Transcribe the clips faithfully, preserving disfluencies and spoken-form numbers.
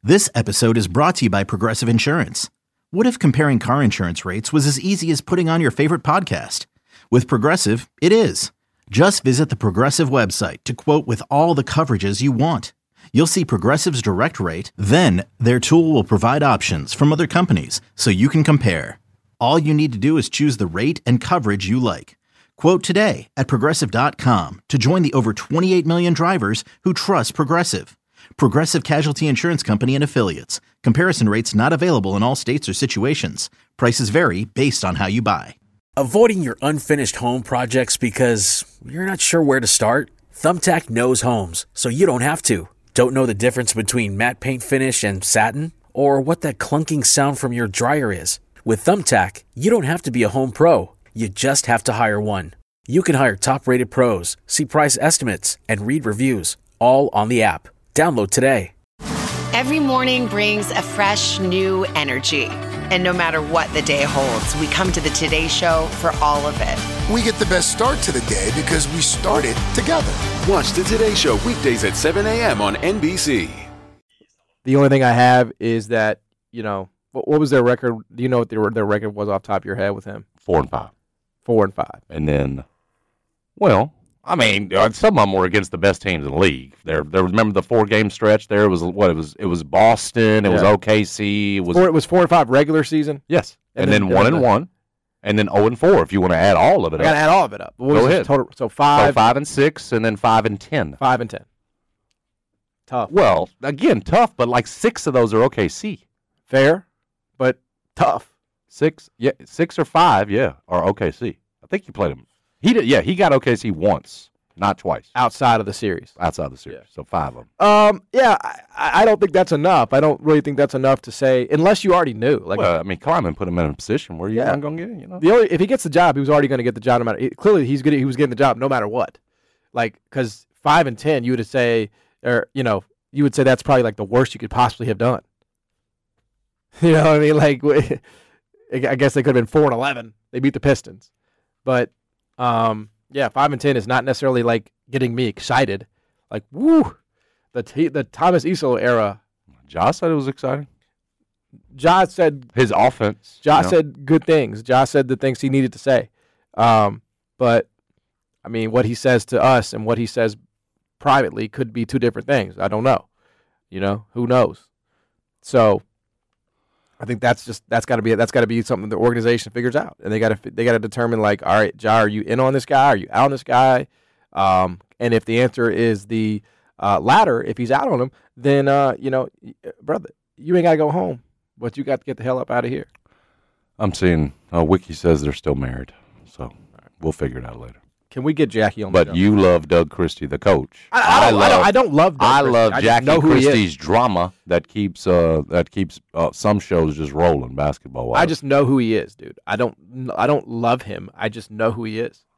This episode is brought to you by Progressive Insurance. What if comparing car insurance rates was as easy as putting on your favorite podcast? With Progressive, it is. Just visit the Progressive website to quote with all the coverages you want. You'll see Progressive's direct rate, then their tool will provide options from other companies so you can compare. All you need to do is choose the rate and coverage you like. Quote today at progressive dot com to join the over twenty-eight million drivers who trust Progressive. Progressive Casualty Insurance Company and Affiliates. Comparison rates not available in all states or situations. Prices vary based on how you buy. Avoiding your unfinished home projects because you're not sure where to start? Thumbtack knows homes, so you don't have to. Don't know the difference between matte paint finish and satin? Or what that clunking sound from your dryer is? With Thumbtack, you don't have to be a home pro. You just have to hire one. You can hire top-rated pros, see price estimates, and read reviews, all on the app. Download today. Every morning brings a fresh, new energy. And no matter what the day holds, we come to the Today Show for all of it. We get the best start to the day because we started together. Watch the Today Show weekdays at seven a.m. on N B C. The only thing I have is that, you know, what, what was their record? Do you know what their, their record was off the top of your head with him? Four and five. Four and five. And then, well, I mean, some of them were against the best teams in the league. There, there. Remember the four-game stretch? There was what it was. It was Boston. It yeah. was O K C. It was four, it was four and five regular season. Yes, and, and then, then one and the, one, and then zero and four. If you want to add all of it, I got to add all of it up. What Go ahead. Total, so five, so five and six, and then five and ten. Five and ten. Tough. Well, again, tough, but like six of those are O K C. Fair, but tough. Six, yeah, six or five, yeah, are O K C. I think you played them. He did, yeah. He got O K C once. Not twice. Outside of the series. Outside of the series. Yeah. So five of them. Um, yeah, I, I don't think that's enough. I don't really think that's enough to say, unless you already knew. Like, well, I mean, Kleiman put him in a position where you're yeah. not going to get it, you know? The only, if he gets the job, he was already going to get the job no matter. Clearly, he's good, he was getting the job no matter what. Like, because five and ten, you would say, or, you know, you would say that's probably like the worst you could possibly have done. You know what I mean? Like, I guess they could have been four and eleven. They beat the Pistons. But, um... yeah, five and ten is not necessarily like getting me excited. Like, woo, the t- the Thomas Isolo era. Josh said it was exciting. Josh said his offense. Josh you know? said good things. Josh said the things he needed to say. Um, but I mean, what he says to us and what he says privately could be two different things. I don't know. You know, who knows? So I think that's just that's got to be that's got to be something the organization figures out, and they got to they got to determine, like, all right, Ja, are you in on this guy? Are you out on this guy? Um, and if the answer is the uh, latter, if he's out on him, then uh, you know, brother, you ain't got to go home, but you got to get the hell up out of here. I'm seeing uh, Wiki says they're still married, so right. We'll figure it out later. Can we get Jackie on but the show? You love Doug Christie, the coach. I, I, don't, I, love, I, don't, I don't love Doug I Christie. love I Jackie Christie's drama that keeps uh, that keeps uh, some shows just rolling basketball-wise. I just know who he is, dude. I don't I don't love him. I just know who he is.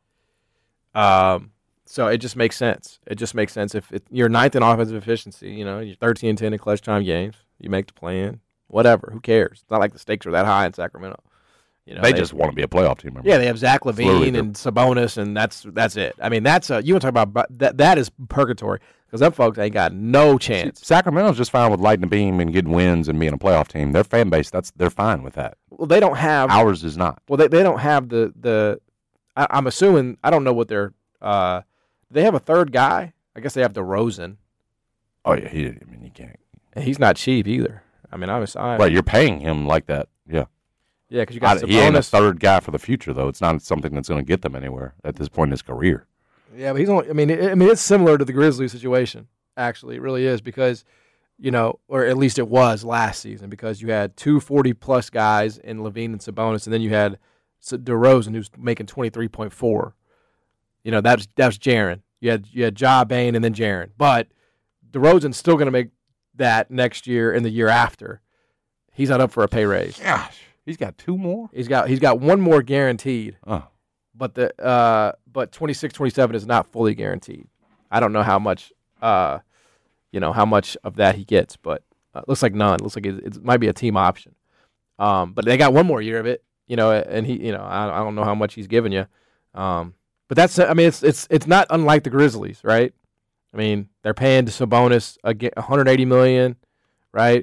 Um, so it just makes sense. It just makes sense. If it, you're ninth in offensive efficiency, you know, you're thirteen and ten in clutch time games, you make the play-in, whatever. Who cares? It's not like the stakes are that high in Sacramento. You know, they, they just want to be a playoff team. Remember? Yeah, they have Zach LaVine and Sabonis, and that's that's it. I mean, that's a, you want to talk about that? That is purgatory because them folks ain't got no chance. See, Sacramento's just fine with lighting the beam and getting wins and being a playoff team. Their fan base, that's they're fine with that. Well, they don't have ours is not. Well, they they don't have the the. I, I'm assuming I don't know what they're. Uh, they have a third guy. I guess they have DeRozan. Oh yeah, he. I mean, he can't. And he's not cheap either. I mean, I'm. I'm right, you're paying him like that. Yeah. Yeah, because you got I, he ain't a third guy for the future, though. It's not something that's going to get them anywhere at this point in his career. Yeah, but he's only. I mean, it, I mean, it's similar to the Grizzlies situation. Actually, it really is because, you know, or at least it was last season because you had two forty-plus guys in LaVine and Sabonis, and then you had DeRozan who's making twenty-three point four. You know, that's that's Jaren. You had you had Ja, Bane, and then Jaren. But DeRozan's still going to make that next year and the year after. He's not up for a pay raise. Gosh. He's got two more? He's got he's got one more guaranteed. Oh. But the uh but twenty-six twenty-seven is not fully guaranteed. I don't know how much uh you know how much of that he gets, but uh, looks like none. Looks like it, it might be a team option. Um but they got one more year of it, you know, and he you know, I, I don't know how much he's giving you. Um but that's I mean it's it's it's not unlike the Grizzlies, right? I mean, they're paying Sabonis one hundred eighty million dollars, right?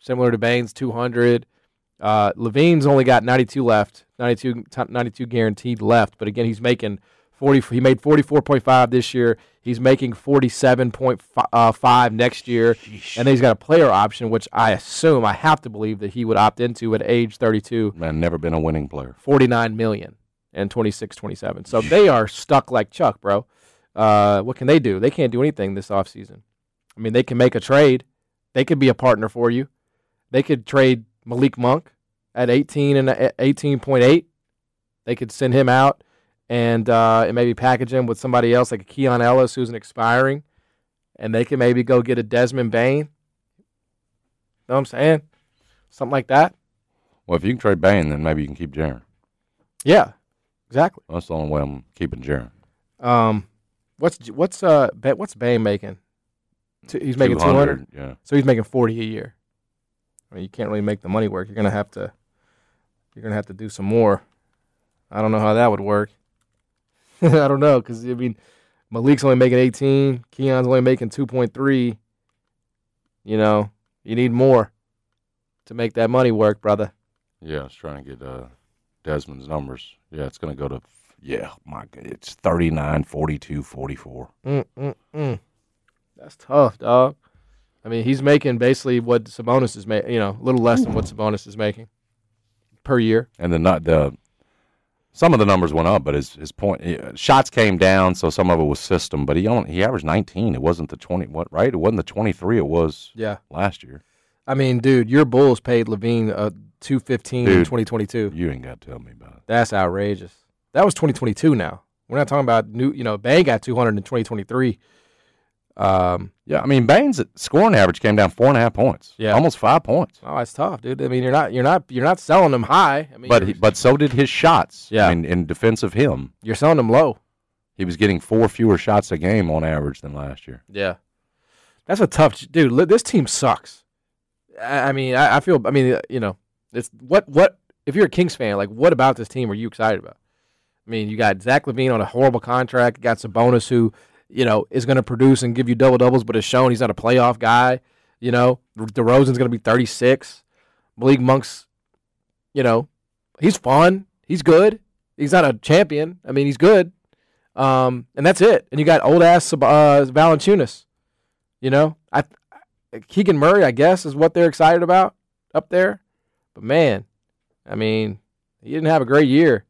similar to Baines, two hundred. Uh, Levine's only got ninety-two left, ninety-two, ninety-two guaranteed left. But again, he's making forty. He made forty-four point five this year. He's making forty-seven point five next year, Sheesh. And then he's got a player option, which I assume, I have to believe that he would opt into at age thirty-two. Man, never been a winning player. forty-nine million dollars and twenty-six twenty-seven. So they are stuck like Chuck, bro. Uh, what can they do? They can't do anything this offseason. I mean, they can make a trade. They could be a partner for you. They could trade Malik Monk at eighteen and eighteen point eight. They could send him out and uh, and maybe package him with somebody else like a Keon Ellis who's an expiring, and they can maybe go get a Desmond Bain. Know what I'm saying? Something like that. Well, if you can trade Bain, then maybe you can keep Jaren. Yeah, exactly. That's the only way I'm keeping Jaren. Um, what's what's uh what's Bain making? He's making two hundred. Yeah. So he's making forty a year. I mean, you can't really make the money work. You're gonna have to. You're gonna have to do some more. I don't know how that would work. I don't know because I mean, Malik's only making eighteen. Keon's only making two point three. You know, you need more to make that money work, brother. Yeah, I was trying to get uh, Desmond's numbers. Yeah, it's gonna go to. Yeah, my God, it's thirty-nine, forty-two, forty-four. Mm mm mm. That's tough, dog. I mean, he's making basically what Sabonis is making, you know, a little less than what Sabonis is making per year. And then not the some of the numbers went up, but his his point shots came down, so some of it was system. But he only he averaged nineteen. It wasn't the twenty. What right? It wasn't the twenty-three. It was yeah last year. I mean, dude, your Bulls paid Levine uh, two fifteen in twenty twenty-two. You ain't got to tell me about it. That's outrageous. That was twenty twenty-two. Now we're not talking about new. You know, Bang got two hundred in twenty twenty-three. Um, yeah, I mean, Bain's scoring average came down four and a half points. Yeah, almost five points. Oh, that's tough, dude. I mean, you're not, you're not, you're not selling them high. I mean, but he, but so did his shots. Yeah, I mean, in defense of him, you're selling them low. He was getting four fewer shots a game on average than last year. Yeah, that's a tough dude. This team sucks. I, I mean, I, I feel. I mean, you know, it's what what if you're a Kings fan, like, what about this team are you excited about? I mean, you got Zach LaVine on a horrible contract. You got Sabonis who, you know, is going to produce and give you double-doubles, but has shown he's not a playoff guy. You know, DeRozan's going to be thirty-six. Malik Monk's, you know, he's fun. He's good. He's not a champion. I mean, he's good. Um, and that's it. And you got old-ass uh, Valanciunas. You know, I Keegan Murray, I guess, is what they're excited about up there. But, man, I mean, he didn't have a great year.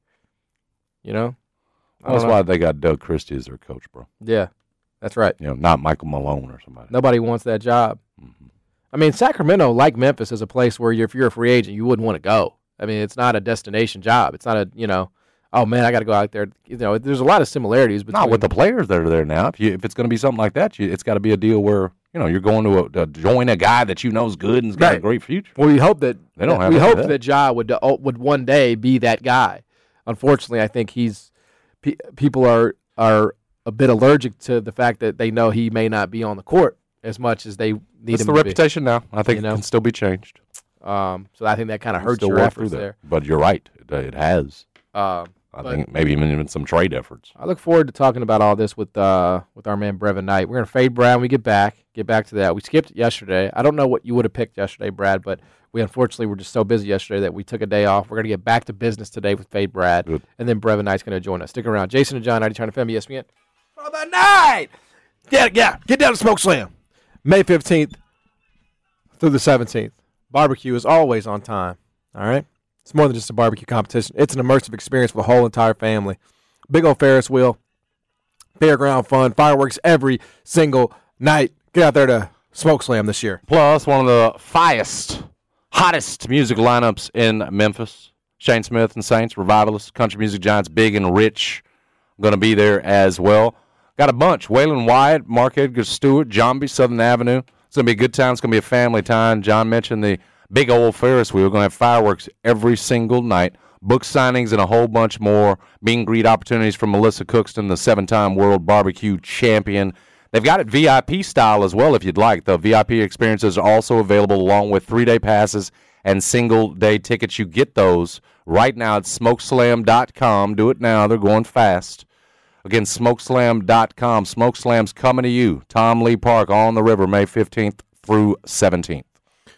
You know? That's why they got Doug Christie as their coach, bro. Yeah, that's right. You know, not Michael Malone or somebody. Nobody wants that job. Mm-hmm. I mean, Sacramento, like Memphis, is a place where you're, if you're a free agent, you wouldn't want to go. I mean, it's not a destination job. It's not a, you know, oh, man, I got to go out there. You know, there's a lot of similarities. Between, not with the players that are there now. If, you, if it's going to be something like that, you, it's got to be a deal where, you know, you're going to, a, to join a guy that you know is good and's got right. a great future. Well, we hope that, they don't that have we hope that. that Ja would, would one day be that guy. Unfortunately, I think he's, people are are a bit allergic to the fact that they know he may not be on the court as much as they need That's him the to reputation be. now. I think you know? it can still be changed. Um, so I think that kind of hurts your efforts there. there. But you're right. It, it has. Uh, I think maybe even, even some trade efforts. I look forward to talking about all this with uh, with our man Brevin Knight. We're going to fade Brad when we get back. Get back to that. We skipped yesterday. I don't know what you would have picked yesterday, Brad, but we unfortunately were just so busy yesterday that we took a day off. We're going to get back to business today with Fade Brad, Good. And then Brevin Knight's going to join us. Stick around. Jason and John, ninety-two F M, E S P N. Brother Knight! Yeah, yeah, get down to Smoke Slam. May fifteenth through the seventeenth. Barbecue is always on time, all right? It's more than just a barbecue competition. It's an immersive experience for the whole entire family. Big old Ferris wheel, fairground fun, fireworks every single night. Get out there to Smoke Slam this year. Plus, one of the finest, hottest music lineups in Memphis. Shane Smith and Saints, Revivalists, Country Music Giants, Big and Rich, going to be there as well. Got a bunch. Waylon Wyatt, Mark Edgar Stewart, John B. Southern Avenue. It's going to be a good time. It's going to be a family time. John mentioned the big old Ferris wheel. We're going to have fireworks every single night. Book signings and a whole bunch more. Meet and greet opportunities from Melissa Cookston, the seven-time world barbecue champion. They've got it V I P style as well if you'd like. The V I P experiences are also available along with three-day passes and single-day tickets. You get those right now at smokeslam dot com. Do it now. They're going fast. Again, smokeslam dot com. Smokeslam's coming to you. Tom Lee Park on the river, May fifteenth through seventeenth.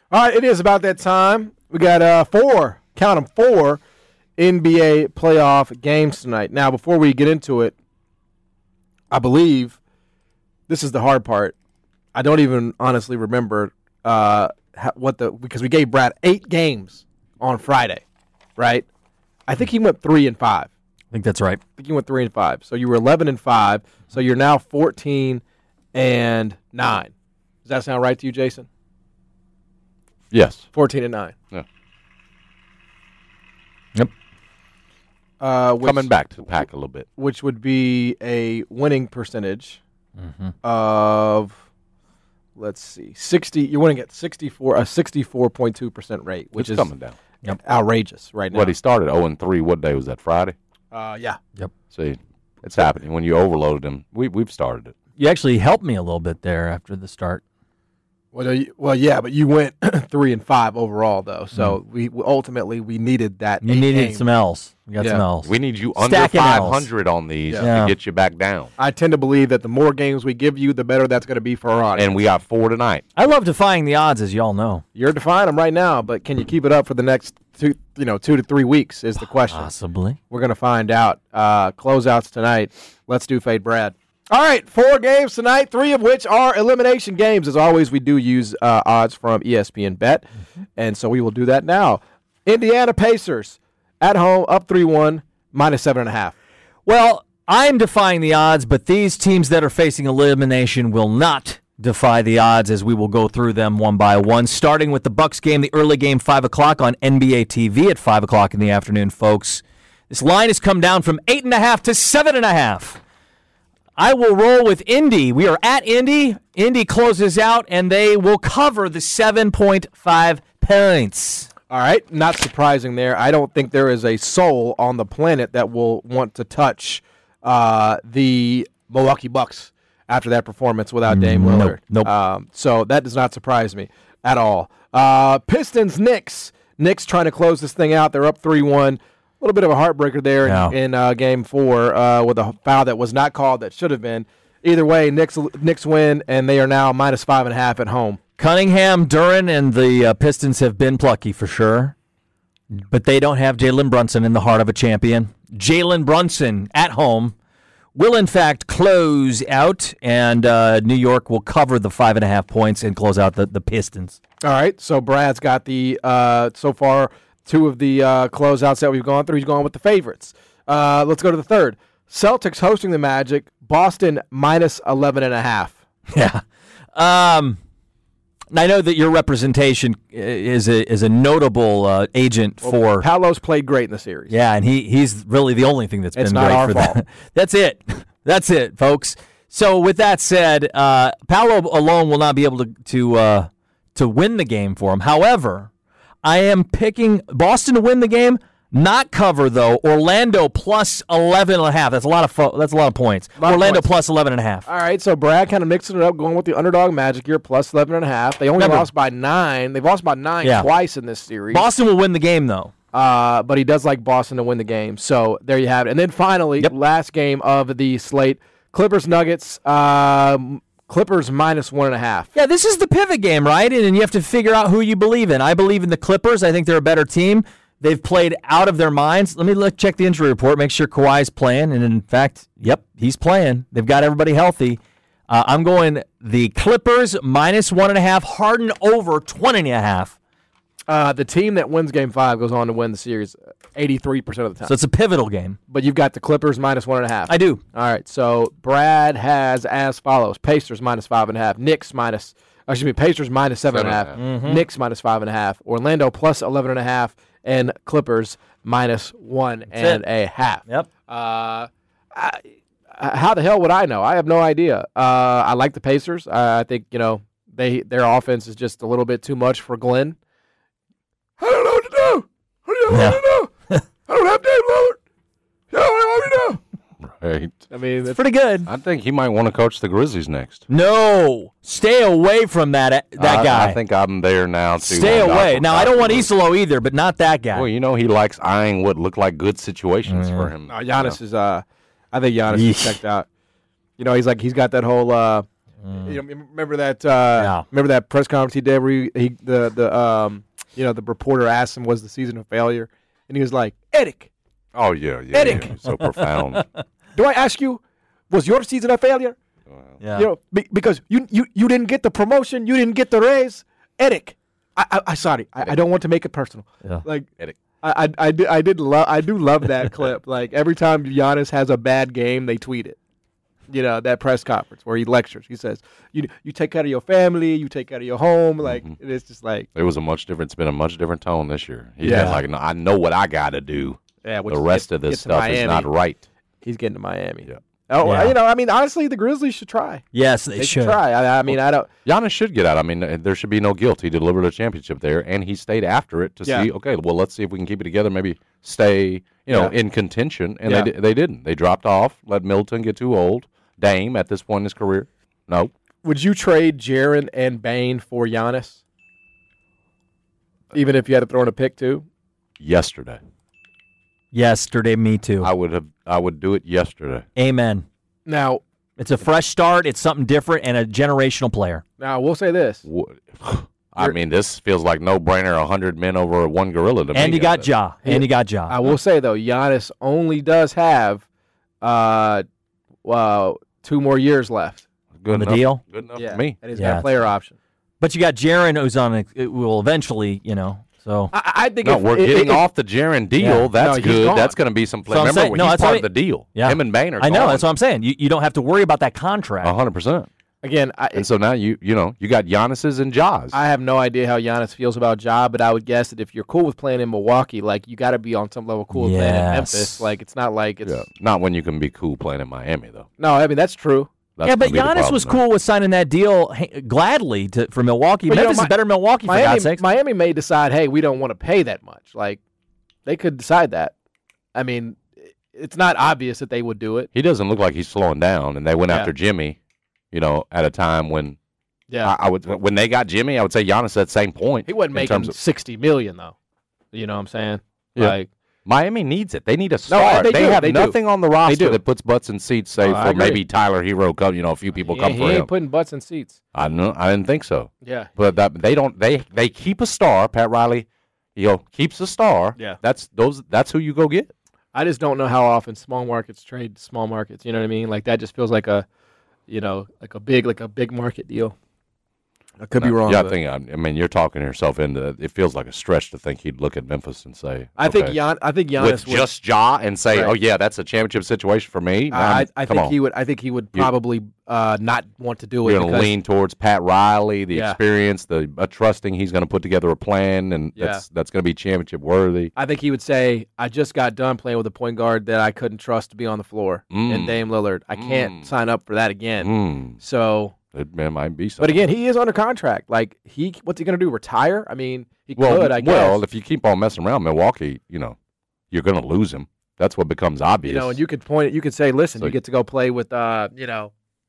All right, it is about that time. We got uh, four, count them, four N B A playoff games tonight. Now, before we get into it, I believe this is the hard part. I don't even honestly remember uh, what the because we gave Brad eight games on Friday, right? I think he went three and five. I think that's right. I think you went three and five. So you were eleven and five. So you're now fourteen and nine. Does that sound right to you, Jason? Yes. Fourteen and nine. Yeah. Yep. Uh, which, Coming back to the pack a little bit. which would be a winning percentage Mm-hmm. of, let's see, sixty. You're winning at sixty-four, a sixty-four point two percent rate, which It's is coming down. Yep. outrageous right now. What he started oh and three. What day was that? Friday. Uh, yeah. Yep. See, it's happening when you overloaded him. We we've started it. You actually helped me a little bit there after the start. Well, you, well, yeah, but you went three and five overall, though. So we, we ultimately we needed that. You eight needed game. some L's. You got Yeah. some L's. We need you under Stacking five L's. hundred on these Yeah. to get you back down. I tend to believe that the more games we give you, the better that's going to be for our audience. And we got four tonight. I love defying the odds, as y'all know. You're defying them right now, but can you keep it up for the next two, you know, two to three weeks? Is the question. Possibly. We're going to find out. Uh, closeouts tonight. Let's do Fade Brad. All right, four games tonight, three of which are elimination games. As always, we do use uh, odds from E S P N Bet, mm-hmm. and so we will do that now. Indiana Pacers at home, up three one, minus seven and a half. Well, I'm defying the odds, but these teams that are facing elimination will not defy the odds, as we will go through them one by one, starting with the Bucks game, the early game, five o'clock on N B A T V at five o'clock in the afternoon, folks. This line has come down from eight and a half to seven and a half. I will roll with Indy. We are at Indy. Indy closes out, and they will cover the seven point five points. All right, not surprising there. I don't think there is a soul on the planet that will want to touch uh, the Milwaukee Bucks after that performance without Dame Nope, Lillard. nope. Um, so that does not surprise me at all. Uh, Pistons, Knicks. Knicks trying to close this thing out. They're up three one. A little bit of a heartbreaker there Yeah. in, in uh, game four uh, with a foul that was not called that should have been. Either way, Knicks Knicks win, and they are now minus five and a half at home. Cunningham, Duran, and the uh, Pistons have been plucky for sure, but they don't have Jalen Brunson in the heart of a champion. Jalen Brunson at home will, in fact, close out, and uh, New York will cover the five and a half points and close out the, the Pistons. All right, so Brad's got the, uh, so far, two of the uh, closeouts that we've gone through. He's gone with the favorites. Uh, let's go to the third. Celtics hosting the Magic. Boston minus eleven and a half. Yeah. Um, I know that your representation is a is a notable uh, agent Well, for. Paolo's played great in the series. Yeah, and he he's really the only thing that's It's been not great our for fault. them. That's it. That's it, folks. So with that said, uh, Paolo alone will not be able to to uh, to win the game for him. However, I am picking Boston to win the game. Not cover, though. Orlando plus eleven and a half. That's a lot of fo- that's a lot of points. Lot of Orlando points. plus eleven and a half. All right, so Brad kind of mixing it up, going with the underdog Magic here, plus eleven and a half. They only Remember- lost by nine. They've lost by nine Yeah. twice in this series. Boston will win the game, though. Uh, but he does like Boston to win the game. So there you have it. And then finally, Yep. last game of the slate, Clippers Nuggets. Um, Clippers minus one and a half. Yeah, this is the pivot game, right? And, and you have to figure out who you believe in. I believe in the Clippers. I think they're a better team. They've played out of their minds. Let me look, check the injury report, make sure Kawhi's playing. And in fact, yep, he's playing. They've got everybody healthy. Uh, I'm going the Clippers minus one and a half, Harden over twenty and a half. Uh, the team that wins game five goes on to win the series eighty-three percent of the time. So it's a pivotal game. But you've got the Clippers minus one and a half. I do. All right, so Brad has as follows: Pacers minus five and a half, Knicks minus, excuse me, Pacers minus seven, Seven and a and half, a half. Mm-hmm. Knicks minus five and a half, Orlando plus eleven and a half, and Clippers minus one and it. a half. Yep. Uh, I, how the hell would I know? I have no idea. Uh, I like the Pacers. Uh, I think you know they their offense is just a little bit too much for Glenn. I don't know what to do. I don't know Yeah. what to do. I don't have Dave Lillard. I don't know what to do. Right. I mean, It's that's pretty good. I think he might want to coach the Grizzlies next. No, stay away from that that I, guy. I think I'm there now, too. Stay on away. Doc- Now, I don't want Doc- Isolo either, but not that guy. Well, you know, he likes eyeing what look like good situations for him. Uh, Giannis you is. Uh, I think Giannis Yeesh. is checked out. You know, he's like he's got that whole uh, Mm. You know, remember that? Uh, Yeah. Remember that press conference he did where he, he the the um you know the reporter asked him was the season a failure, and he was like, Eric, Oh yeah, yeah, Eric. yeah. So profound. do I ask you, was your season a failure? Yeah. You know, be, because you, you you didn't get the promotion, you didn't get the raise, Eric. I I, I sorry, I, I don't want to make it personal. Yeah. Like Eric. I I I, do, I did love I do love that clip. Like every time Giannis has a bad game, they tweet it. You know, that press conference where he lectures. He says, "You you take care of your family, you take care of your home." Like Mm-hmm. it's just like It was a much different. It's been a much different tone this year. He's Yeah. been like, no, I know what I got to do. yeah. which The is rest get- of this get to stuff is Miami. not right. He's getting to Miami. Yeah. Oh, Yeah. you know, I mean, honestly, the Grizzlies should try. Yes, they, They should. should try. I, I mean, I don't. Giannis should get out. I mean, uh, there should be no guilt. He delivered a championship there, and he stayed after it to Yeah. see, okay, well, let's see if we can keep it together, maybe stay, you know, Yeah. in contention. And Yeah. they, di- they didn't. They dropped off, let Middleton get too old. Dame, at this point in his career, no. Would you trade Jaren and Bane for Giannis? Even if you had to throw in a pick too? Yesterday. Yesterday, me too. I would have. I would do it yesterday. Amen. Now, It's a fresh start. It's something different and a generational player. now we'll say this. Wha- I mean, this feels like no-brainer, a hundred men over one gorilla to me. And you got Ja. And you got Ja. I will say though, Giannis only does have uh, well, two more years left. Good on the enough, deal? Good enough Yeah, for me. and he's Yeah. got a player option. But you got Jaren, who's on a, it will eventually, you know. So I, I think No, if, we're if- getting if- off the Jaren deal. Yeah. That's No, he's good. gone. That's going to be some play. So I'm Remember, saying- no, he's that's part what of the I- deal. yeah. Him and Bane are I know. gone. That's what I'm saying. You, you don't have to worry about that contract. A hundred percent. Again, I, And so now you you know you got Giannis's and Ja's. I have no idea how Giannis feels about Ja, but I would guess that if you're cool with playing in Milwaukee, like you got to be on some level cool with playing in Yes. Memphis. Like it's not like it's yeah. Not when you can be cool playing in Miami though. no. I mean that's true. That's yeah, but gonna be the Giannis problem was there. cool with signing that deal hey, gladly to, for Milwaukee. But, you know, Memphis Mi- is better than Milwaukee, for Miami, God's sakes. Miami may decide, hey, we don't want to pay that much. Like they could decide that. I mean, it's not obvious that they would do it. He doesn't look like he's slowing down. And they went Yeah. after Jimmy, you know, at a time when Yeah, I, I would when they got Jimmy, I would say Giannis at that same point. he wasn't in making terms of- sixty million though. You know what I'm saying? Yeah. Like Miami needs it. They need a No, star. they they do. have They do. nothing on the roster do. that puts butts in seats, save Oh, I for agree. maybe Tyler Hero. Come, you know, a few people he, come he for ain't him. putting butts in seats. I know. I didn't think so. Yeah. But that they don't. They they keep a star. Pat Riley, you know, keeps a star. Yeah. That's those. That's who you go get. I just don't know how often small markets trade small markets. You know what I mean? Like that just feels like a, you know, like a big like a big market deal. I could be wrong. Yeah, I but- think. I, I mean, you're talking yourself into. It feels like a stretch to think he'd look at Memphis and say, I think okay, Gian, I think Giannis with would, just Ja and say, Right. oh yeah, that's a championship situation for me. I, I, I'm- I come think on. he would. I think he would You- probably uh, not want to do it. You're going to because- lean towards Pat Riley, the Yeah. experience, the uh, trusting he's going to put together a plan, and Yeah. that's that's going to be championship worthy. I think he would say, "I just got done playing with a point guard that I couldn't trust to be on the floor, Mm. and Dame Lillard. I can't Mm. sign up for that again." Mm. So, It, it might be something. but again, he is under contract. Like he, what's he going to do? Retire? I mean, he well, could. I guess. well, if you keep on messing around Milwaukee, you know, you're going to lose him. That's what becomes obvious. You know, and you could point it. You could say, "Listen, So- you get to go play with." Uh, you know,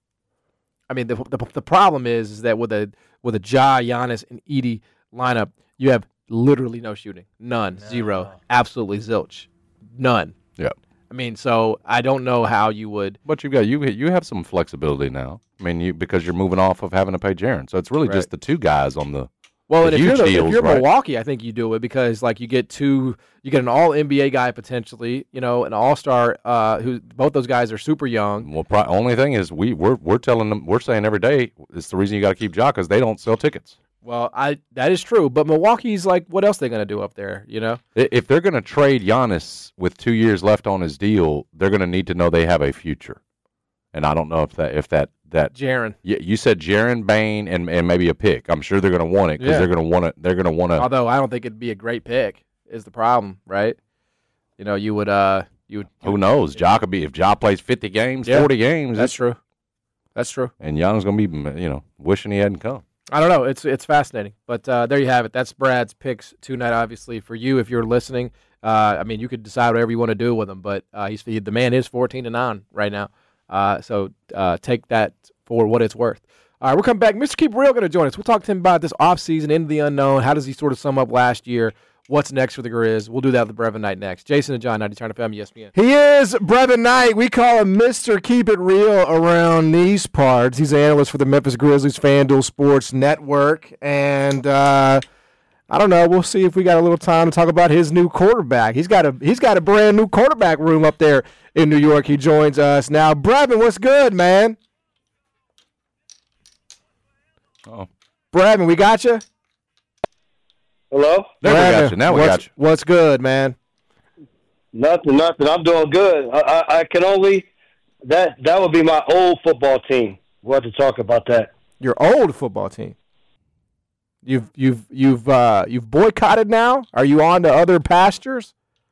I mean, the, the the problem is, is that with a with a Ja, Giannis, and Edie lineup, you have literally no shooting, none, zero, absolutely zilch, none. Yeah. I mean, so I don't know how you would. But you've got you you have some flexibility now. I mean, you because you're moving off of having to pay Jaren, so it's really Right. just the two guys on the. Well, The and if you're, huge the, if deals, you're right? Milwaukee, I think you do it because like you get two, you get an All N B A guy potentially, you know, an All Star. Uh, who both those guys are super young. Well, pro- only thing is we we're we're telling them we're saying every day it's the reason you got to keep Ja because they don't sell tickets. Well, I that is true, but Milwaukee's like, what else they gonna do up there? You know? I- If they're going to trade Giannis with two years left on his deal, they're going to need to know they have a future. And I don't know if that if that that Jaren. you, you said Jaren Bane and, and maybe a pick. I'm sure they're going to want it because Yeah. they're going to want it. They're going to want to. Although I don't think it'd be a great pick is the problem, right? You know, you would uh you would Who knows? Ja could be if Ja plays fifty games, Yeah. forty games. That's it's- true. That's true. And Giannis going to be you know wishing he hadn't come. I don't know. It's it's fascinating. But uh, there you have it. That's Brad's picks tonight, obviously, for you if you're listening. Uh, I mean, you could decide whatever you want to do with him, but uh, he's the man is fourteen to nine right now. Uh, so uh, take that for what it's worth. All right, we'll come back. Mister Keep Real going to join us. We'll talk to him about this offseason, into the unknown. How does he sort of sum up last year? what's next for the Grizz. We'll do that with Brevin Knight next. Jason and John, ninety Turn F M, E S P N. He is Brevin Knight. We call him Mister Keep It Real around these parts. He's an analyst for the Memphis Grizzlies FanDuel Sports Network. And uh, I don't know. We'll see if we got a little time to talk about his new quarterback. He's got a he's got a brand new quarterback room up there in New York. He joins us now. Brevin, what's good, man? Oh, Brevin, we got you. Hello? There we got you. Now we what's, got you. What's good, man? Nothing, nothing. I'm doing good. I, I, I can only that that would be my old football team. We'll have to talk about that. Your old football team. You've you've you've uh, you've boycotted now? Are you on to other pastures?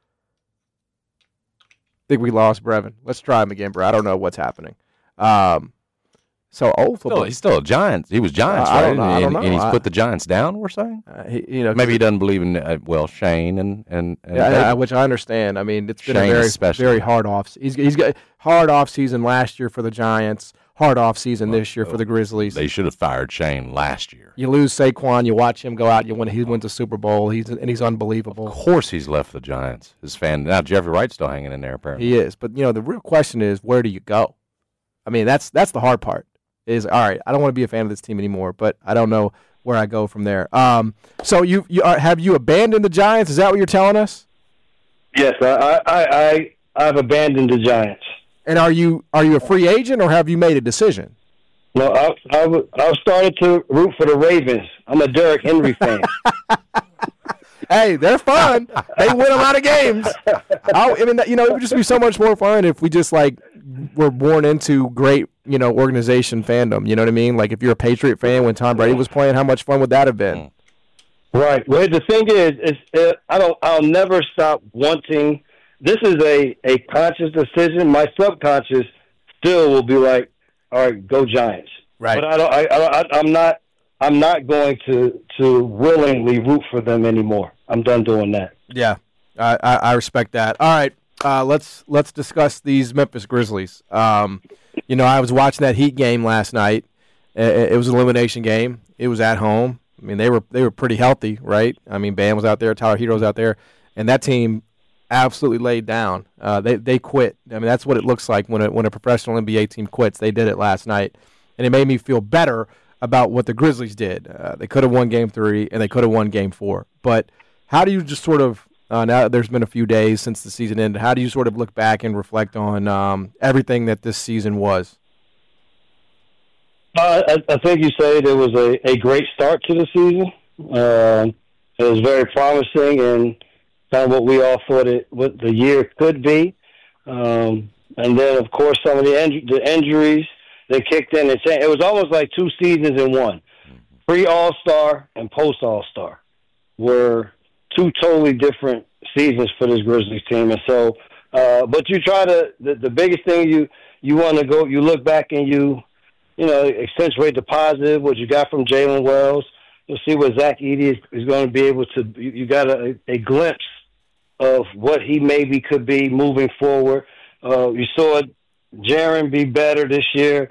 I think we lost Brevin. Let's try him again, bro. I don't know what's happening. Um, so old football. Still, he's still a Giants. He was Giants, Uh, I right? don't know, I don't and, know. and he's I- put the Giants down. We're saying Uh, he, you know, maybe he doesn't believe in uh, well Shane and and, and Yeah, David. I- which I understand. I mean, it's been Shane a very especially. very hard off. He's he's got hard off season last year for the Giants. Hard off season this year for the Grizzlies. They should have fired Shane last year. You lose Saquon, you watch him go out, you win. He wins a Super Bowl. He's and he's unbelievable. Of course, he's left the Giants. His fan now. Jeffrey Wright's still hanging in there apparently. He is, but you know the real question is where do you go? I mean, that's that's the hard part. Is all right. I don't want to be a fan of this team anymore, but I don't know where I go from there. Um, so you you are, have you abandoned the Giants? Is that what you're telling us? Yes, I I, I I've abandoned the Giants. And are you are you a free agent or have you made a decision? No, I I I've started to root for the Ravens. I'm a Derrick Henry fan. Hey, they're fun. They win a lot of games. I, I mean, you know, it would just be so much more fun if we just like were born into great, you know, organization fandom. You know what I mean? Like if you're a Patriot fan when Tom Brady was playing, how much fun would that have been? Right. Well, the thing is, is uh, I don't. I'll never stop wanting. This is a, a conscious decision. My subconscious still will be like, all right, go Giants. Right. But I don't. I, I, I'm not. I'm not going to to willingly root for them anymore. I'm done doing that. Yeah, I, I, I respect that. All right, uh, let's let's discuss these Memphis Grizzlies. Um, you know, I was watching that Heat game last night. It, it was an elimination game. It was at home. I mean, they were they were pretty healthy, right? I mean, Bam was out there, Tyler Hero was out there, and that team absolutely laid down. Uh, they they quit. I mean, that's what it looks like when a, when a professional N B A team quits. They did it last night, and it made me feel better about what the Grizzlies did. Uh, they could have won Game Three, and they could have won Game Four. But how do you just sort of uh, now that there's been a few days since the season ended, how do you sort of look back and reflect on um, everything that this season was? Uh, I, I think you say it was a, a great start to the season. Um, it was very promising and kind of what we all thought it what the year could be. Um, and then, of course, some of the, inj- the injuries that kicked in. And it was almost like two seasons in one. Pre-All-Star and post-All-Star were two totally different seasons for this Grizzlies team. And so, uh, but you try to, the, the biggest thing you, you want to go, you look back and you, you know, accentuate the positive, what you got from Jalen Wells. You'll see what Zach Edey is, is going to be able to, you, you got a, a glimpse of what he maybe could be moving forward. Uh, you saw Jaren be better this year.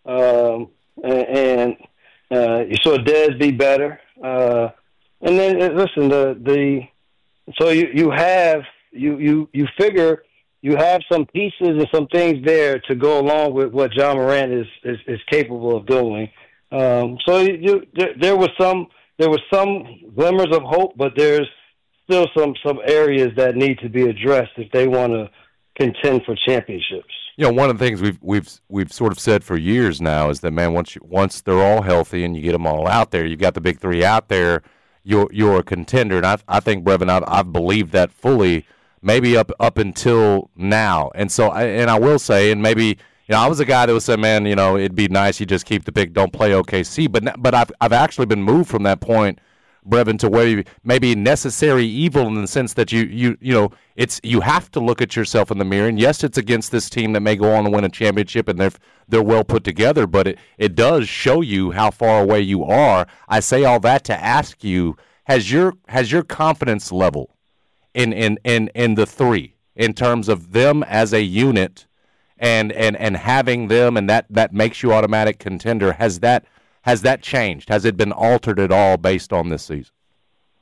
Um, and, and uh, you saw Dez be better. Uh, and then, uh, listen, the, the, so you, you have, you, you, you figure you have some pieces and some things there to go along with what John Morant is, is, is capable of doing. Um, so you, you, there, there was some there was some glimmers of hope, but there's still some, some areas that need to be addressed if they want to contend for championships. You know, one of the things we've we've we've sort of said for years now is that, man, once you, once they're all healthy and you get them all out there, you got the big three out there, you're you're a contender. And I I think, Brevin, I've, I've believed that fully, maybe up up until now. And so, I, and I will say, and maybe, you know, I was a guy that was saying, man, you know, it'd be nice you just keep the pick, don't play O K C. But but I've I've actually been moved from that point, Brevin, to where you, maybe necessary evil in the sense that you you you know it's you have to look at yourself in the mirror. And yes, it's against this team that may go on to win a championship, and they're they're well put together. But it it does show you how far away you are. I say all that to ask you: has your has your confidence level in in in in the three in terms of them as a unit, and and and having them, and that that makes you automatic contender, has that Has that changed? Has it been altered at all based on this season?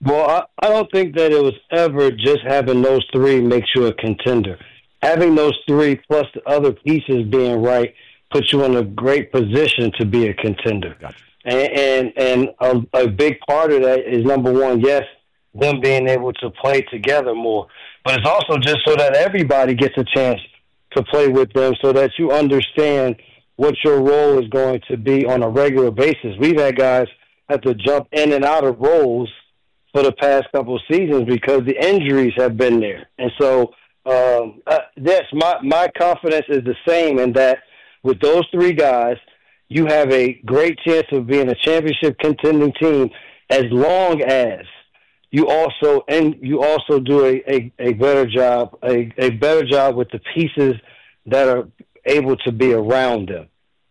Well, I, I don't think that it was ever just having those three makes you a contender. Having those three plus the other pieces being right puts you in a great position to be a contender. Gotcha. And and, and a, a big part of that is, number one, yes, them being able to play together more. But it's also just so that everybody gets a chance to play with them so that you understand what your role is going to be on a regular basis. We've had guys have to jump in and out of roles for the past couple of seasons because the injuries have been there. And so, um, uh, yes, my, my confidence is the same in that with those three guys, you have a great chance of being a championship contending team as long as you also and you also do a, a, a better job, a, a better job with the pieces that are able to be around them.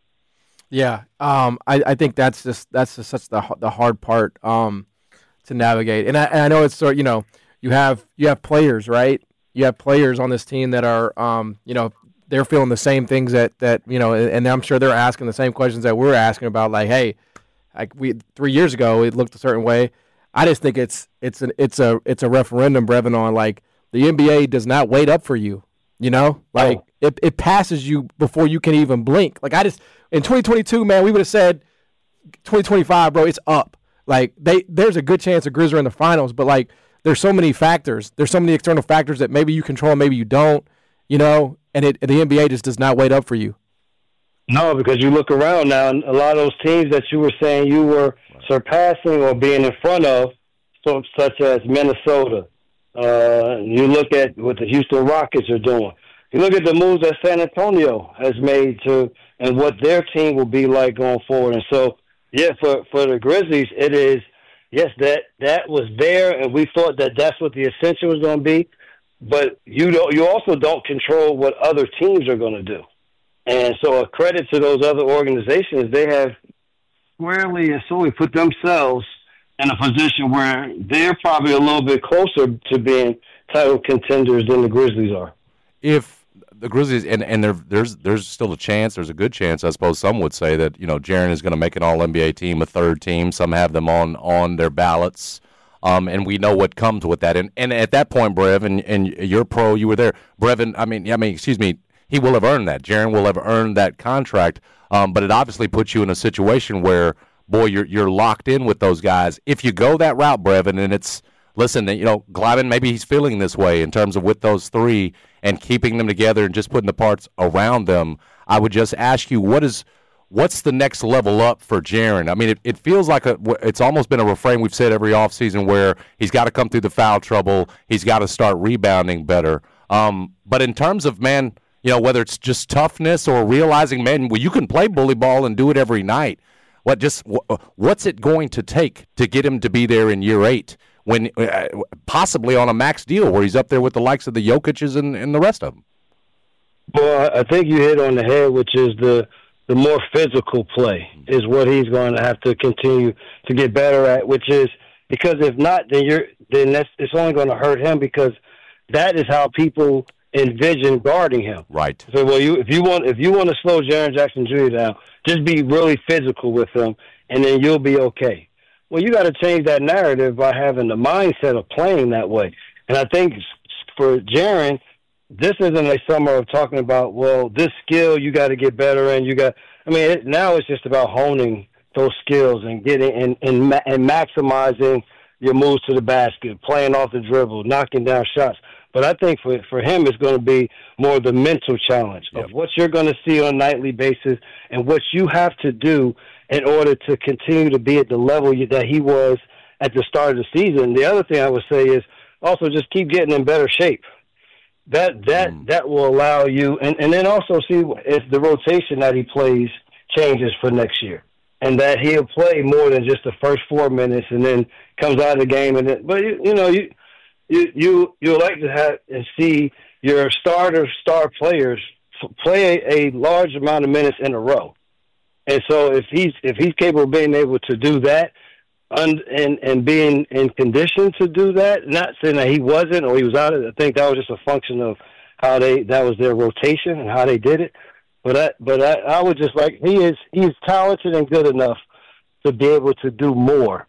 Yeah, um, I, I think that's just that's just such the the hard part um, to navigate, and I, and I know it's sort you know you have you have players, right? You have players on this team that are um, you know they're feeling the same things that, that you know, and I'm sure they're asking the same questions that we're asking about, like, hey, like we three years ago it looked a certain way. I just think it's it's an it's a it's a referendum, Brevin, on like the N B A does not wait up for you. You know, like oh. it it passes you before you can even blink. Like I just in twenty twenty-two, man, we would have said twenty twenty-five, bro, it's up. Like they there's a good chance the Grizz are in the finals, but like there's so many factors. There's so many external factors that maybe you control, maybe you don't. You know, and it the N B A just does not wait up for you. No, because you look around now, and a lot of those teams that you were saying you were surpassing or being in front of, so, such as Minnesota. Uh, you look at what the Houston Rockets are doing. You look at the moves that San Antonio has made to, and what their team will be like going forward. And so, yeah, for, for the Grizzlies, it is, yes, that, that was there, and we thought that that's what the ascension was going to be. But you don't, you also don't control what other teams are going to do. And so a credit to those other organizations, they have squarely and solely put themselves in a position where they're probably a little bit closer to being title contenders than the Grizzlies are. If the Grizzlies, and, and there, there's there's still a chance, there's a good chance, I suppose some would say, that, you know, Jaren is going to make an All N B A team, a third team. Some have them on, on their ballots. Um, and we know what comes with that. And and at that point, Brev, and, and you're pro, you were there. Brevin, I mean, I mean, excuse me, he will have earned that. Jaren will have earned that contract. Um, but it obviously puts you in a situation where, boy, you're you're locked in with those guys. If you go that route, Brevin, and it's, listen, you know, Glavin, maybe he's feeling this way in terms of with those three and keeping them together and just putting the parts around them. I would just ask you, what is what's the next level up for Jaren? I mean, it, it feels like a, it's almost been a refrain we've said every offseason where he's got to come through the foul trouble, he's got to start rebounding better. Um, but in terms of, man, you know, whether it's just toughness or realizing, man, well, you can play bully ball and do it every night. What just what's it going to take to get him to be there in year eight, when uh, possibly on a max deal where he's up there with the likes of the Jokic's and, and the rest of them? Well, I think you hit on the head, which is the the more physical play is what he's going to have to continue to get better at. Which is because if not, then you're then that's it's only going to hurt him, because that is how people envision guarding him. Right. So, well, you if you want if you want to slow Jaren Jackson Junior down, just be really physical with him, and then you'll be okay. Well, you got to change that narrative by having the mindset of playing that way. And I think for Jaren, this isn't a summer of talking about, well, this skill you got to get better in. You got, I mean, it, now it's just about honing those skills and getting and and, ma- and maximizing your moves to the basket, playing off the dribble, knocking down shots. But I think for for him, it's going to be more the mental challenge yep. of what you're going to see on a nightly basis and what you have to do in order to continue to be at the level you, that he was at the start of the season. The other thing I would say is also just keep getting in better shape. That that mm. that will allow you, and, and then also see if the rotation that he plays changes for next year, and that he'll play more than just the first four minutes and then comes out of the game. And then, but you, you know you. You you you like to have and see your starter star players play a, a large amount of minutes in a row, and so if he's if he's capable of being able to do that, and and, and being in condition to do that, not saying that he wasn't or he was out of it. I think that was just a function of how they that was their rotation and how they did it. But I but I, I would just like he is he's talented and good enough to be able to do more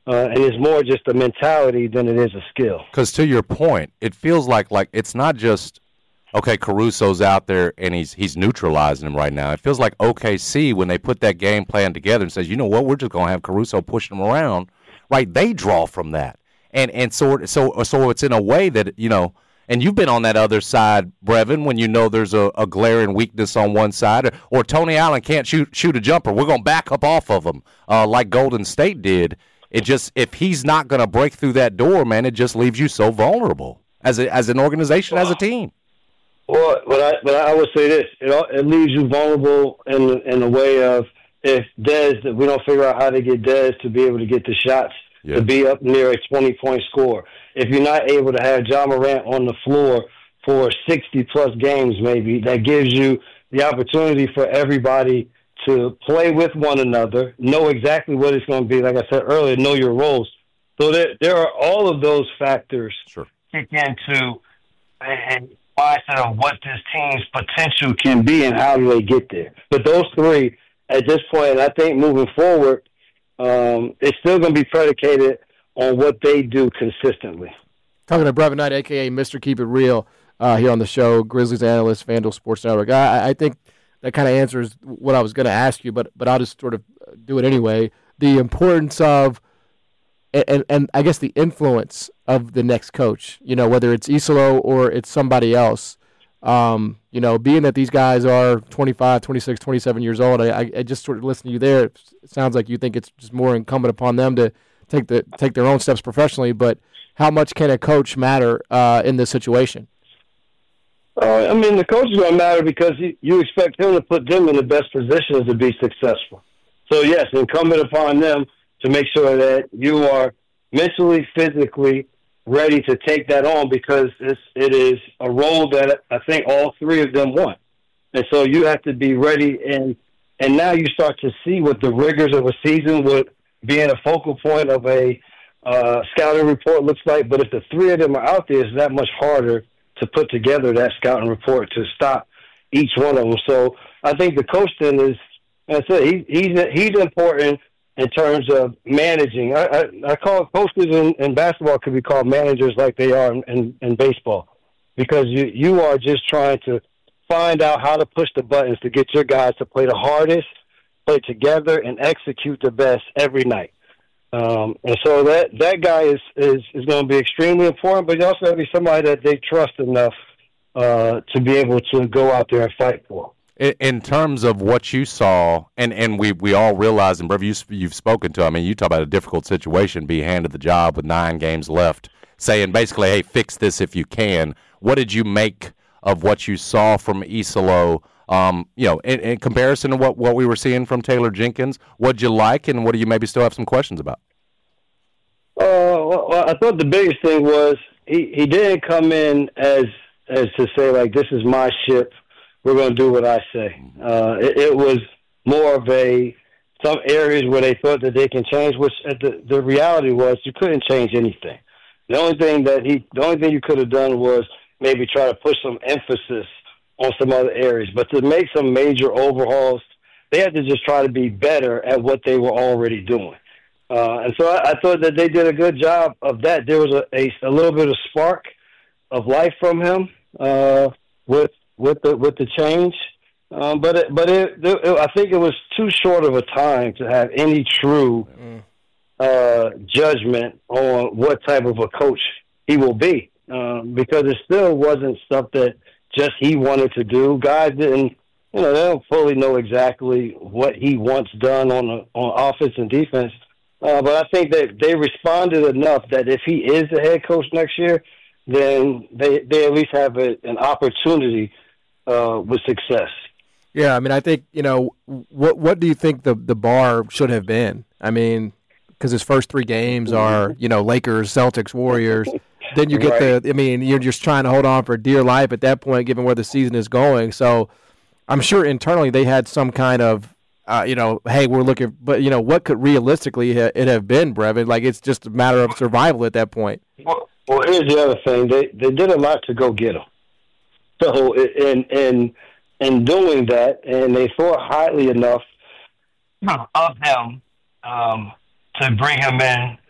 Uh, and it's more just a mentality than it is a skill. Because to your point, it feels like like it's not just, okay, Caruso's out there and he's he's neutralizing him right now. It feels like O K C, when they put that game plan together and says, you know what, we're just going to have Caruso pushing him around, right? They draw from that. And and so, so, so it's in a way that, you know, and you've been on that other side, Brevin, when you know there's a, a glaring weakness on one side, or, or Tony Allen can't shoot shoot a jumper. We're going to back up off of him uh, like Golden State did. It just, if he's not going to break through that door, man, it just leaves you so vulnerable as a, as an organization, as a team. Well, but I, but I would say this: it all, it leaves you vulnerable in in the way of if Dez, if we don't figure out how to get Dez to be able to get the shots yeah. to be up near a twenty-point score. If you're not able to have Ja Morant on the floor for sixty-plus games, maybe that gives you the opportunity for everybody to play with one another, know exactly what it's going to be. Like I said earlier, know your roles. So there, there are all of those factors sure. kick into and mindset of what this team's potential can be and how do they get there. But those three, at this point, I think moving forward, um, it's still going to be predicated on what they do consistently. Talking to Brevin Knight, a k a. Mister Keep It Real, uh, here on the show, Grizzlies analyst, FanDuel Sports Network. I, I think that kind of answers what I was going to ask you, but but I'll just sort of do it anyway. The importance of, and, and I guess the influence of the next coach, you know, whether it's Isolo or it's somebody else, um, you know, being that these guys are twenty-five, twenty-six, twenty-seven years old, I, I just sort of listen to you there. It sounds like you think it's just more incumbent upon them to take the take their own steps professionally, but how much can a coach matter uh, in this situation? Uh, I mean, the coach is going to matter because you, you expect him to put them in the best positions to be successful. So, yes, incumbent upon them to make sure that you are mentally, physically ready to take that on because it's, it is a role that I think all three of them want. And so you have to be ready, and and now you start to see what the rigors of a season would being a focal point of a uh, scouting report looks like. But if the three of them are out there, it's that much harder to put together that scouting report to stop each one of them. So I think the coach then is, as I said, he, he's he's important in terms of managing. I, I, I call coaches in, in basketball could be called managers like they are in, in, in baseball, because you, you are just trying to find out how to push the buttons to get your guys to play the hardest, play together, and execute the best every night. Um, and so that, that guy is, is, is going to be extremely important, but you also have to be somebody that they trust enough uh, to be able to go out there and fight for. In, in terms of what you saw, and, and we, we all realize, and Brev, you, you've spoken to, I mean, you talk about a difficult situation, be handed the job with nine games left, saying basically, hey, fix this if you can. What did you make of what you saw from Isolo? Um, you know, in, in comparison to what, what we were seeing from Taylor Jenkins, what'd you like, and what do you maybe still have some questions about? Uh, well, I thought the biggest thing was he, he didn't come in as as to say, like, this is my ship, we're going to do what I say. Uh, it, it was more of a some areas where they thought that they can change, which the, the reality was you couldn't change anything. The only thing that he, the only thing you could have done was maybe try to put some emphasis on some other areas. But to make some major overhauls, they had to just try to be better at what they were already doing. Uh, and so I, I thought that they did a good job of that. There was a, a, a little bit of spark of life from him uh, with with the with the change. Um, but it, but it, it, I think it was too short of a time to have any true uh, judgment on what type of a coach he will be, um, because it still wasn't stuff that just he wanted to do. Guys didn't, you know, they don't fully know exactly what he wants done on the, on offense and defense. Uh, but I think that they responded enough that if he is the head coach next year, then they they at least have a, an opportunity uh, with success. Yeah, I mean, I think, you know, what what do you think the, the bar should have been? I mean, because his first three games are, you know, Lakers, Celtics, Warriors. Then you get right. the, I mean, you're just trying to hold on for dear life at that point, given where the season is going. So I'm sure internally they had some kind of, uh, you know, hey, we're looking, but, you know, what could realistically it have been, Brevin? Like, it's just a matter of survival at that point. Well, well here's the other thing. They they did a lot to go get him. So, in, in, in doing that, and they thought highly enough of him um, to bring him in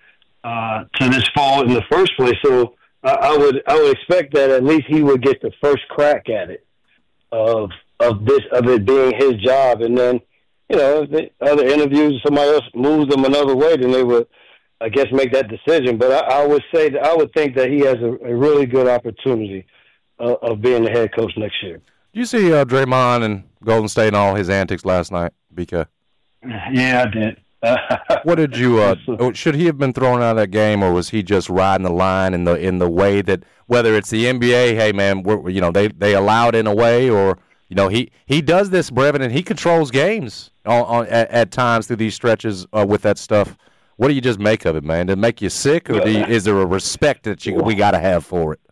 uh, to this fall in the first place. So I, I would I would expect that at least he would get the first crack at it of of this of it being his job, and then you know if the other interviews somebody else moves them another way, then they would I guess make that decision. But I, I would say that I would think that he has a, a really good opportunity uh, of being the head coach next year. Did you see uh, Draymond and Golden State and all his antics last night, B K? Yeah, I did. What did you? Uh, should he have been thrown out of that game, or was he just riding the line in the in the way that whether it's the N B A, hey man, we're, you know they they allow it in a way, or you know he, he does this, Brevin, and he controls games on, on at, at times through these stretches uh, with that stuff. What do you just make of it, man? Did it make you sick, or do you, is there a respect that you, we got to have for it?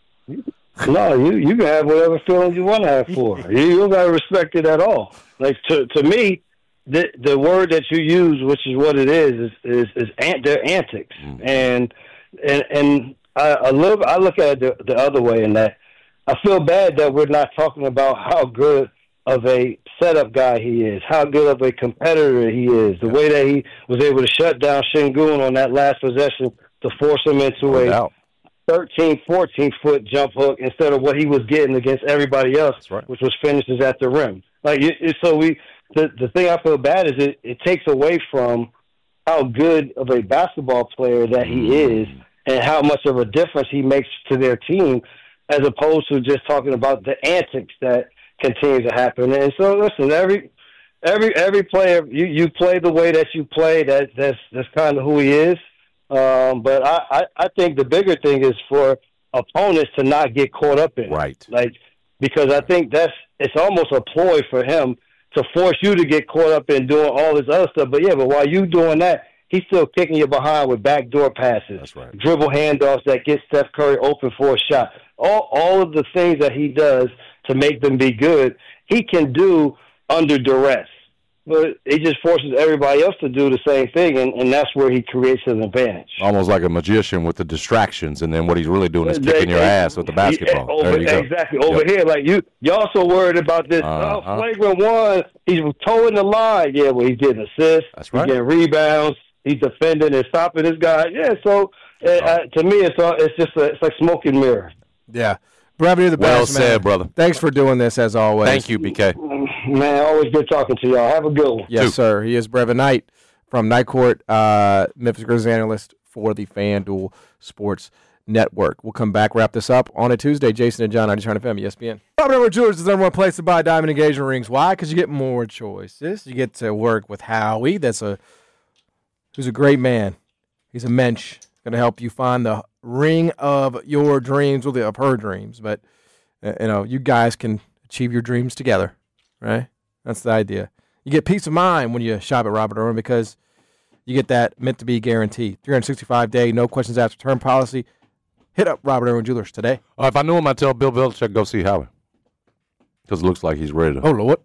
No, you you can have whatever feelings you want to have for it. You, you don't got to respect it at all. Like to to me. The the word that you use, which is what it is, is is, is ant, their antics, mm-hmm. and and and I, I look I look at it the, the other way in that I feel bad that we're not talking about how good of a setup guy he is, how good of a competitor he is, the yeah. way that he was able to shut down Şengün on that last possession to force him into no a doubt. thirteen, fourteen foot jump hook instead of what he was getting against everybody else, right. which was finishes at the rim. Like it, so we. The the thing I feel bad is it, it takes away from how good of a basketball player that he is and how much of a difference he makes to their team as opposed to just talking about the antics that continue to happen. And so, listen, every every every player, you, you play the way that you play. That That's that's kind of who he is. Um, but I, I, I think the bigger thing is for opponents to not get caught up in it. Right. Like, because I think that's it's almost a ploy for him to force you to get caught up in doing all this other stuff. But, yeah, but while you doing that, he's still kicking you behind with backdoor passes, That's right. dribble handoffs that get Steph Curry open for a shot. All all of the things that he does to make them be good, he can do under duress. But he just forces everybody else to do the same thing, and, and that's where he creates an advantage. Almost like a magician with the distractions, and then what he's really doing is kicking your ass with the basketball. Yeah, over, there you go. Exactly. Over yep. here, like you, you're also worried about this. Uh-huh. Oh, flagrant one, he's towing the line. Yeah, well, he's getting assists. That's right. He's getting rebounds. He's defending and stopping this guy. Yeah, so uh, uh, to me, it's all, it's just a, it's like smoke and mirror. Yeah. Brevin, you're the well best, said, man. brother. Thanks for doing this, as always. Thank you, B K. Man, always good talking to y'all. Have a good one. Yes, Two. sir. He is Brevin Knight from Night Court, uh, Memphis Grizzlies analyst for the FanDuel Sports Network. We'll come back, wrap this up on a Tuesday. Jason and John, ninety-nine F M, E S P N. Robert Irwin Jewelers is the number one place to buy diamond engagement rings. Why? Because you get more choices. You get to work with Howie. That's a who's a great man. He's a mensch. Going to help you find the ring of your dreams, well, of her dreams, but uh, you know, you guys can achieve your dreams together, right? That's the idea. You get peace of mind when you shop at Robert Irwin because you get that meant-to-be guarantee. three hundred sixty-five day, no questions asked return policy. Hit up Robert Irwin Jewelers today. Uh, if I knew him, I'd tell Bill Belichick, go see Howie. Because it looks like he's ready to. Oh, Lord.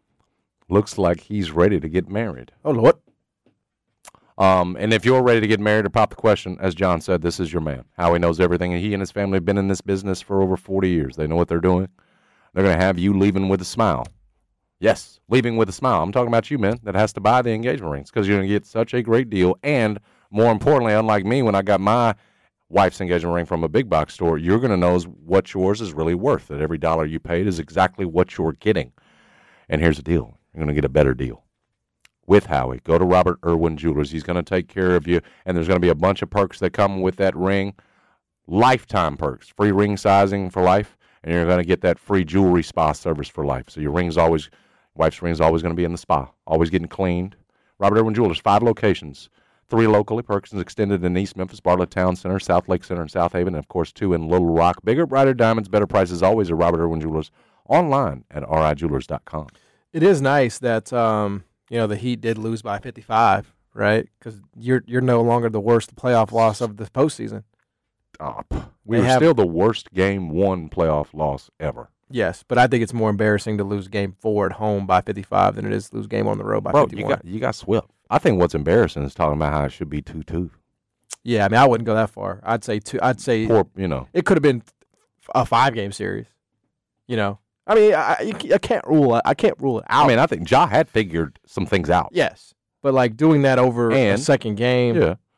Looks like he's ready to get married. Oh, Lord. Um, and if you're ready to get married or pop the question, as John said, this is your man. Howie knows everything, and he and his family have been in this business for over forty years. They know what they're doing. They're going to have you leaving with a smile. Yes, leaving with a smile. I'm talking about you, man, that has to buy the engagement rings because you're going to get such a great deal. And more importantly, unlike me, when I got my wife's engagement ring from a big box store, you're going to know what yours is really worth, that every dollar you paid is exactly what you're getting. And here's the deal. You're going to get a better deal. With Howie, go to Robert Irwin Jewelers. He's going to take care of you, and there's going to be a bunch of perks that come with that ring. Lifetime perks, free ring sizing for life, and you're going to get that free jewelry spa service for life. So your ring's always, wife's ring's always going to be in the spa, always getting cleaned. Robert Irwin Jewelers, five locations, three locally, Perkins Extended in East Memphis, Bartlett Town Center, South Lake Center, and South Haven, and of course two in Little Rock. Bigger, brighter diamonds, better prices always at Robert Irwin Jewelers. Online at R I jewelers dot com. It is nice that um, you know the Heat did lose by fifty-five, right? Because you're you're no longer the worst playoff loss of the postseason. Stop. We They were have- still the worst game one playoff loss ever. Yes, but I think it's more embarrassing to lose game four at home by fifty-five than it is to lose game on the road by Bro, you fifty-one. got you got swept. I think what's embarrassing is talking about how it should be two two. Yeah, I mean, I wouldn't go that far. I'd say two. I'd say Poor, you know. it could have been a five-game series. You know, I mean, I, I I can't rule. I can't rule it out. I mean, I think Ja had figured some things out. yes, but like doing that over a And- second game. Yeah.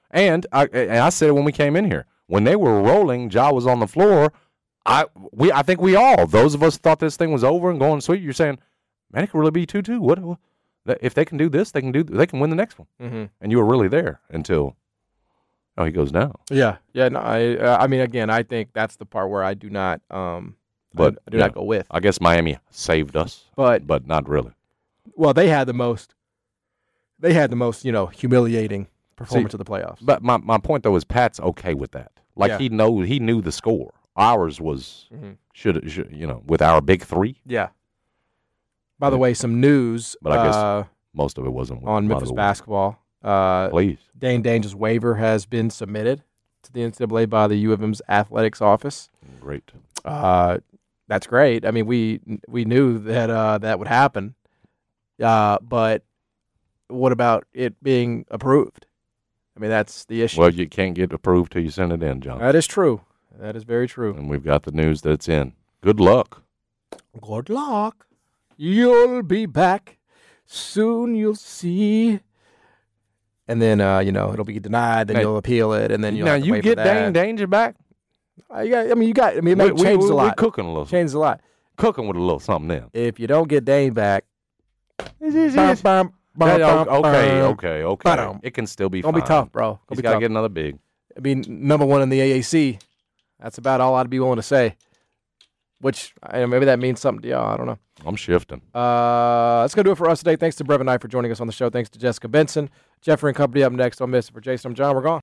And I and I said it when we came in here. When they were rolling, Ja was on the floor. I we I think we all, those of us thought this thing was over and going sweet. You're saying, man, it could really be two two. What, what if they can do this? They can do. They can win the next one. Mm-hmm. And you were really there until oh he goes down. Yeah, yeah. No, I uh, I mean, again, I think that's the part where I do not um, but I, I do yeah, not go with. I guess Miami saved us, but but not really. Well, they had the most. They had the most, you know, humiliating performance See, of the playoffs. But my, my point though is Pat's okay with that. Like yeah. he know he knew the score. Ours was mm-hmm. should, should you know with our big three. Yeah. By the way, some news. But I guess uh, most of it wasn't on Memphis basketball. Uh, Please, Dane Dange's waiver has been submitted to the N C double A by the U of M's athletics office. Great. Uh, that's great. I mean, we we knew that uh, that would happen. Uh, but what about it being approved? I mean, that's the issue. Well, you can't get approved till you send it in, John. That is true. That is very true. And we've got the news that it's in. Good luck. Good luck. You'll be back. Soon you'll see. And then, uh, you know, it'll be denied. Then now, you'll appeal it. And then you'll now have to you wait get for that. Dane Danger back? I, got, I mean, you got, I mean, it we, changes we, a lot. We're cooking a little. Changes a lot. Cooking with a little something then. If you don't get Dane back. Bum, bum, bum, bum, okay, okay, okay. Bum. It can still be Gonna fine. be tough, bro. Gonna He's be got to tough. get another big. I mean, number one in the A A C. That's about all I'd be willing to say. Which, I maybe that means something to y'all. I don't know. I'm shifting. Uh, that's going to do it for us today. Thanks to Brevin Knight for joining us on the show. Thanks to Jessica Benson. Jeffrey and company up next on Miss. For Jason, I'm John. We're gone.